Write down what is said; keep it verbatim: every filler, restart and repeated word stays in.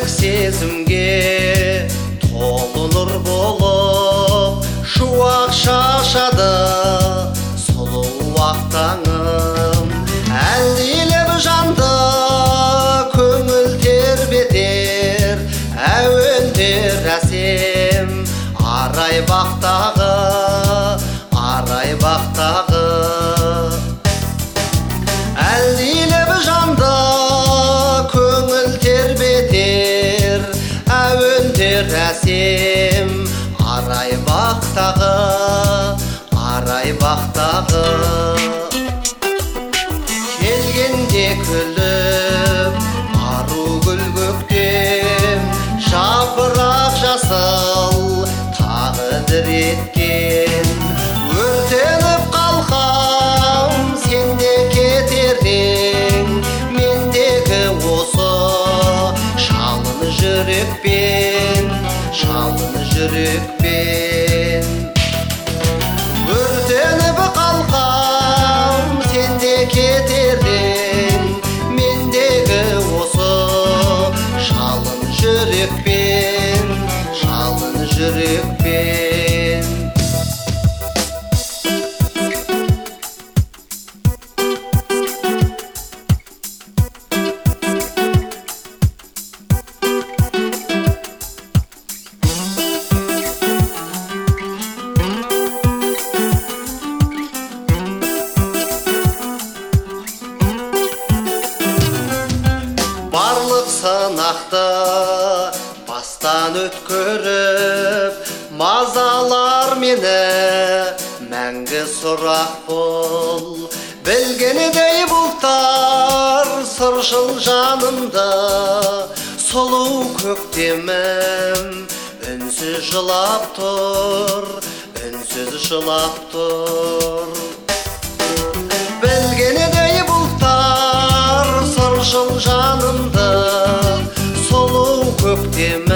сезімге толы нұр болып шуақ шашады сұлу ақ таңым. Әлдилеп жанды көңіл тербетер әуендер әсем арай бақтағы, арай бақтағы. Әлдилеп жанды көңіл тербетер әуендер әсем арай бақтағы, арай бақтағы. Келгенде күліп ару гүл көктем жапырақ жасыл тағдыр еткен. Өртеніп қалқам сенде кетерден мендегі осы жалын жүрекпен, жалын жүрекпен. Өртеніп қалқам сенде кетерден мендегі осы жалын жүрекпен, жалын жүрекпен. Барлық сынақты бастан өткөріп мазалар мені мәңгі сұрақ бол. Білгенідей бұлттар сыршыл жанымды сұлу көктемім үнсіз жылап тұр, үнсіз жылап тұр. Білгенідей бұлттар сыршыл жанымды сұлу көктем